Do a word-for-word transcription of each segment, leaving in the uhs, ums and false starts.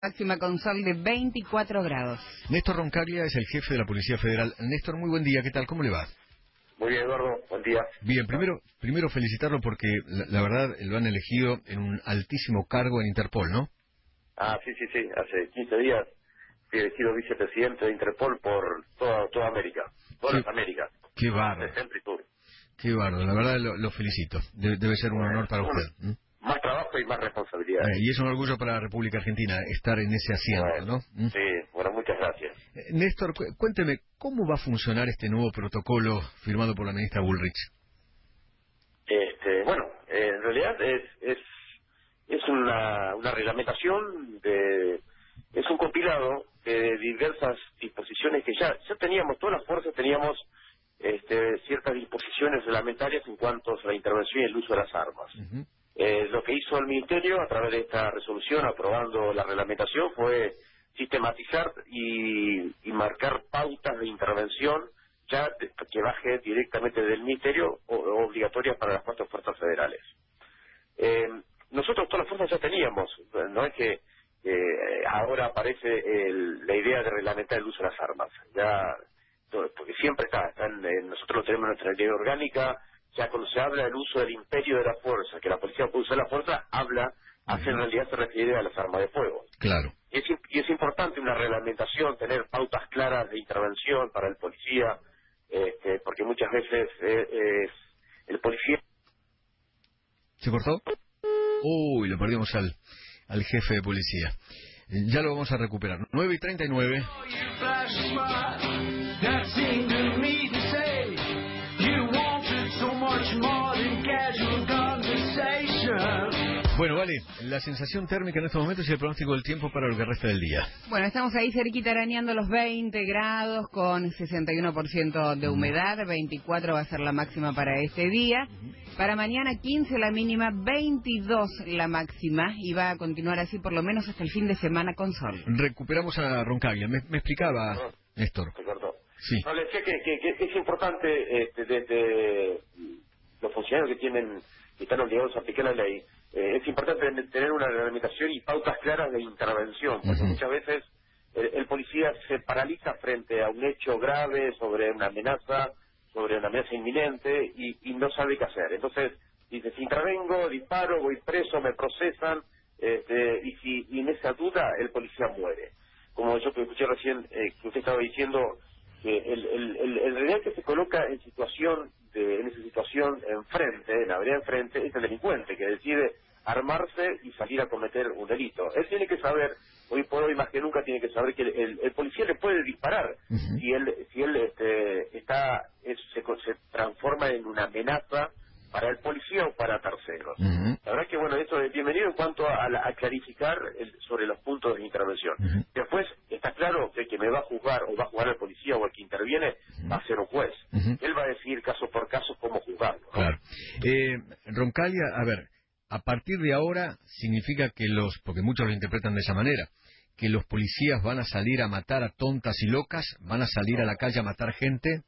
Máxima con sol de veinticuatro grados. Néstor Roncaglia es el jefe de la Policía Federal. Néstor, muy buen día, ¿qué tal? ¿Cómo le va? Muy bien, Eduardo, buen día. Bien, primero primero felicitarlo porque la, la verdad lo han elegido en un altísimo cargo en Interpol, ¿no? Ah, sí, sí, sí, hace quince días fui elegido vicepresidente de Interpol por toda, toda América, todas las Américas. Qué bárbaro. De Centro y Sur. Qué bárbaro, la verdad lo, lo felicito. Debe, debe ser un Bueno, honor para bueno, usted. ¿Mm? Más trabajo y más responsabilidad. Eh, y es un orgullo para la República Argentina estar en ese asiento, Bueno, ¿no? ¿Mm? sí, bueno, muchas gracias. Eh, Néstor, cu- cuénteme, ¿cómo va a funcionar este nuevo protocolo firmado por la ministra Bullrich? Este, bueno, eh, en realidad es es es una, una reglamentación de es un compilado de diversas disposiciones que ya ya teníamos, todas las fuerzas teníamos este, ciertas disposiciones reglamentarias en cuanto a la intervención y el uso de las armas. Ujú. Eh, lo que hizo el Ministerio a través de esta resolución aprobando la reglamentación fue sistematizar y, y marcar pautas de intervención ya de- que baje directamente del Ministerio o, o obligatorias para las cuatro fuerzas federales. Eh, nosotros todas las fuerzas ya teníamos, no es que eh, ahora aparece el- la idea de reglamentar el uso de las armas, ya todo- porque siempre está, está en- en- nosotros lo tenemos en nuestra ley orgánica. Ya cuando se habla del uso del imperio de la fuerza, que la policía puede usar la fuerza, habla, hace en realidad se refiere a las armas de fuego. Claro. Y es, im- y es importante una reglamentación, tener pautas claras de intervención para el policía, este, porque muchas veces eh, es el policía... ¿Se cortó? Uy, lo perdimos al, al jefe de policía. Eh, Ya lo vamos a recuperar. nueve y treinta y nueve. Bueno, vale, la sensación térmica en estos momentos y el pronóstico del tiempo para lo que resta del día. Bueno, estamos ahí cerquita arañando los veinte grados con sesenta y uno por ciento de humedad, veinticuatro va a ser la máxima para este día. Para mañana quince la mínima, veintidós la máxima y va a continuar así por lo menos hasta el fin de semana con sol. Recuperamos a Roncaglia. Me, me explicaba, No, Néstor. se cortó. Sí. No, le decía que, que- que es importante este, desde los funcionarios que tienen que están obligados a aplicar la ley, eh, es importante tener una reglamentación y pautas claras de intervención, porque Ujú. muchas veces el, el policía se paraliza frente a un hecho grave, sobre una amenaza, sobre una amenaza inminente y, y no sabe qué hacer. Entonces dice, si intervengo, disparo, voy preso, me procesan, este, y si y en esa duda el policía muere. Como yo que escuché recién eh, que usted estaba diciendo, que el, el, el, el realidad que se coloca en situación de, en esa situación enfrente, en la vereda enfrente, es el delincuente que decide armarse y salir a cometer un delito. Él tiene que saber, hoy por hoy más que nunca tiene que saber que el, el, el policía le puede disparar Ujú. si él si él este, está es- se, co- se transforma en una amenaza para el policía o para terceros. Ujú. La verdad que bueno, eso es bienvenido en cuanto a, la- a clarificar el- sobre los puntos de intervención. Ujú. Después está claro que el que me va a juzgar o va a juzgar al policía o el que interviene va a ser un juez. Ujú. Él va a decidir caso por caso cómo juzgarlo, ¿no? Claro. Eh, Roncaglia, a ver, a partir de ahora significa que los, porque muchos lo interpretan de esa manera, que los policías van a salir a matar a tontas y locas, van a salir a la calle a matar gente.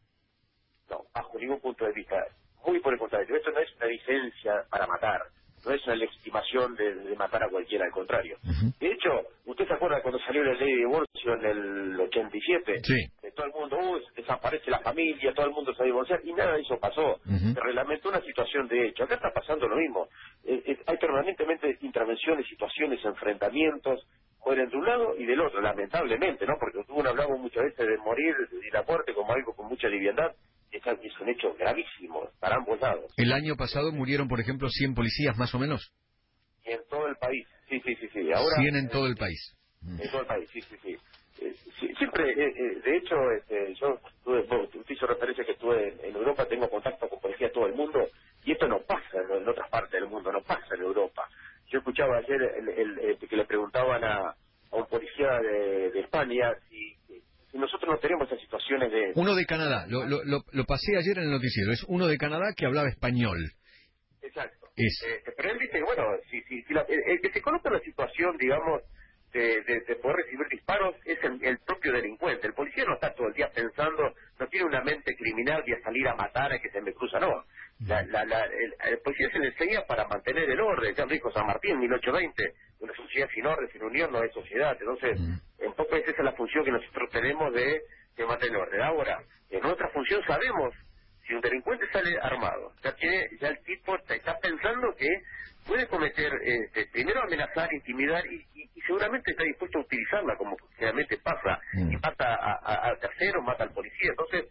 No, bajo ningún punto de vista. Muy por el contrario, esto no es una licencia para matar, no es una legitimación de, de matar a cualquiera, al contrario. Ujú. De hecho, ¿usted se acuerda cuando salió la ley de divorcio en el ochenta y siete? Sí. Que todo el mundo, uh, desaparece la familia, todo el mundo se va a divorciar, y nada de eso pasó. Ujú. Se reglamentó una situación de hecho. Acá está pasando lo mismo. Eh, eh, hay permanentemente intervenciones, situaciones, enfrentamientos, mueren de un lado y del otro, lamentablemente, ¿no? Porque uno hablamos muchas veces de morir y la muerte como algo con mucha liviandad. Es, es un hecho gravísimo para ambos lados. El año pasado murieron, por ejemplo, cien policías más o menos. Y en todo el país, sí, sí, sí, sí. Ahora, cien en eh, todo el país. en todo el país, sí, sí, sí. Eh, sí, siempre, eh, eh, de hecho, este, yo tuve, bueno, usted hizo referencia que estuve en, en Europa, tengo contacto con policía de todo el mundo, y esto no pasa en, en otras partes del mundo, no pasa en Europa. Yo escuchaba ayer el, el, el- que le preguntaban a, a un policía de, de España si, si nosotros no tenemos esas situaciones de... Uno de Canadá, lo, lo, lo, lo pasé ayer en el noticiero, es uno de Canadá que hablaba español. Exacto. Es. Eh, pero él dice, bueno, si, si, si la- el, el que se coloca en la situación, digamos, de, de, de poder recibir disparos es el, el propio delincuente. El policía no está todo el día pensando, no tiene una mente criminal de a salir a matar a que se me cruza, no. La, la, la, el, el policía se le enseña para mantener el orden. Ya lo dijo San Martín en mil ochocientos veinte, una sociedad sin orden, sin unión, no es sociedad. Entonces, mm. un poco esa es la función que nosotros tenemos de, de mantener orden. Ahora, en nuestra función sabemos, si un delincuente sale armado, ya tiene, ya el tipo está, está pensando que puede cometer, este, primero amenazar, intimidar y, y, y seguramente está dispuesto a utilizarla, como generalmente pasa, mm. y mata a, a, a terceros, mata al policía. Entonces,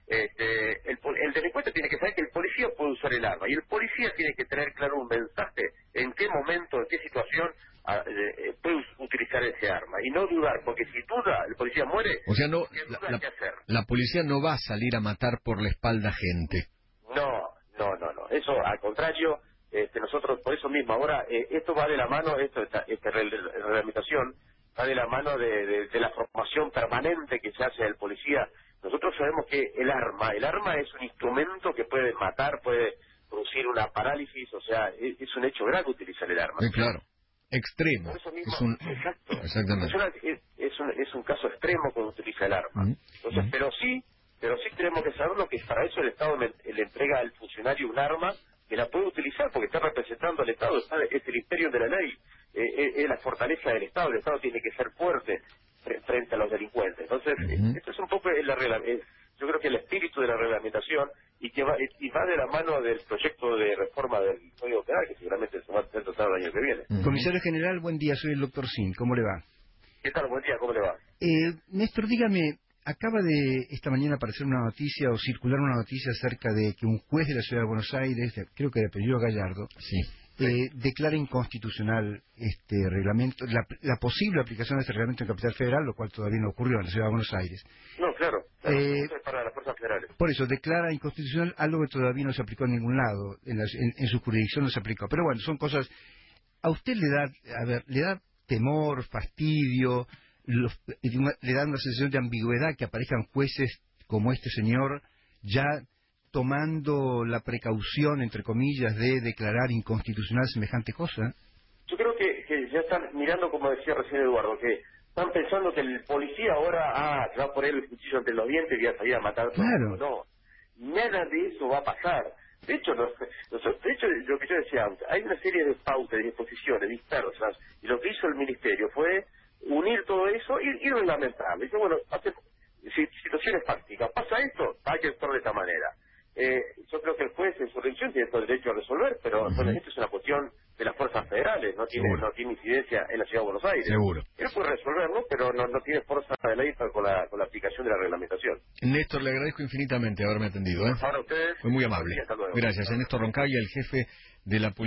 este, el, el delincuente tiene que saber que el policía puede usar el arma y el policía tiene que tener claro un mensaje en qué momento, en qué situación a, eh, puede utilizar ese arma y no dudar, porque si duda el policía muere. O sea, no, la, la, la policía no va a salir a matar por la espalda gente. No, no, no, no. Eso al contrario, este, nosotros por eso mismo ahora eh, esto va de la mano, esto esta, esta reglamentación va de la mano de, de, de la formación permanente que se hace del policía. Nosotros sabemos que el arma, el arma es un instrumento que puede matar, puede producir una parálisis, o sea, es, es un hecho grave utilizar el arma. Sí, claro. Extremo. Por eso mismo, es un... exacto. Exactamente. Es, una, es, es, un, es un caso extremo cuando utiliza el arma. Mm. Entonces, Mm. pero sí, pero sí tenemos que saberlo que para eso el Estado le, le entrega al funcionario un arma que la puede utilizar porque está representando al Estado, está, es el imperio de la ley, eh, es, es la fortaleza del Estado, el Estado tiene que ser fuerte frente a los delincuentes. Entonces, uh-huh. esto es un poco la regla, es, yo creo que el espíritu de la reglamentación y que va, y va de la mano del proyecto de reforma del Código Penal que seguramente se va a ser tratado el año que viene. Uh-huh. Comisario General, buen día, soy el doctor Sin, ¿cómo le va? ¿Qué tal? Buen día, ¿cómo le va? Eh, Néstor, dígame, acaba de esta mañana aparecer una noticia o circular una noticia acerca de que un juez de la Ciudad de Buenos Aires, creo que de apellido Gallardo, sí. Eh, declara inconstitucional este reglamento, la, la posible aplicación de este reglamento en Capital Federal, lo cual todavía no ocurrió en la Ciudad de Buenos Aires. No, claro, claro eh, eso es para las fuerzas federales. Por eso, declara inconstitucional algo que todavía no se aplicó en ningún lado, en, la, en, en su jurisdicción no se aplicó. Pero bueno, son cosas... ¿A usted le da, a ver, le da temor, fastidio, los, le da una sensación de ambigüedad que aparezcan jueces como este señor ya tomando la precaución, entre comillas, de declarar inconstitucional semejante cosa? Yo creo que, que ya están mirando, como decía recién Eduardo, que están pensando que el policía ahora ah, va a poner el cuchillo entre los dientes y va a salir a matar. Claro. No, nada de eso va a pasar. De hecho, no, no, de hecho, lo que yo decía antes, hay una serie de pautas, de disposiciones dispersas, y lo que hizo el Ministerio fue unir todo eso y, y reglamentarlo. Dice, bueno, hace, situaciones prácticas, pasa esto, hay que actuar de esta manera. Eh, yo creo que el juez en su revisión tiene todo el derecho a resolver, pero uh-huh. esto es una cuestión de las fuerzas federales, no tiene Seguro. no tiene incidencia en la Ciudad de Buenos Aires. Seguro. Él puede resolverlo, pero no, no tiene fuerza de ley con la, con la aplicación de la reglamentación. Néstor, le agradezco infinitamente haberme atendido. ¿eh? Ahora ustedes. Fue muy amable. Gracias. A Néstor Roncaglia, el jefe de la policía.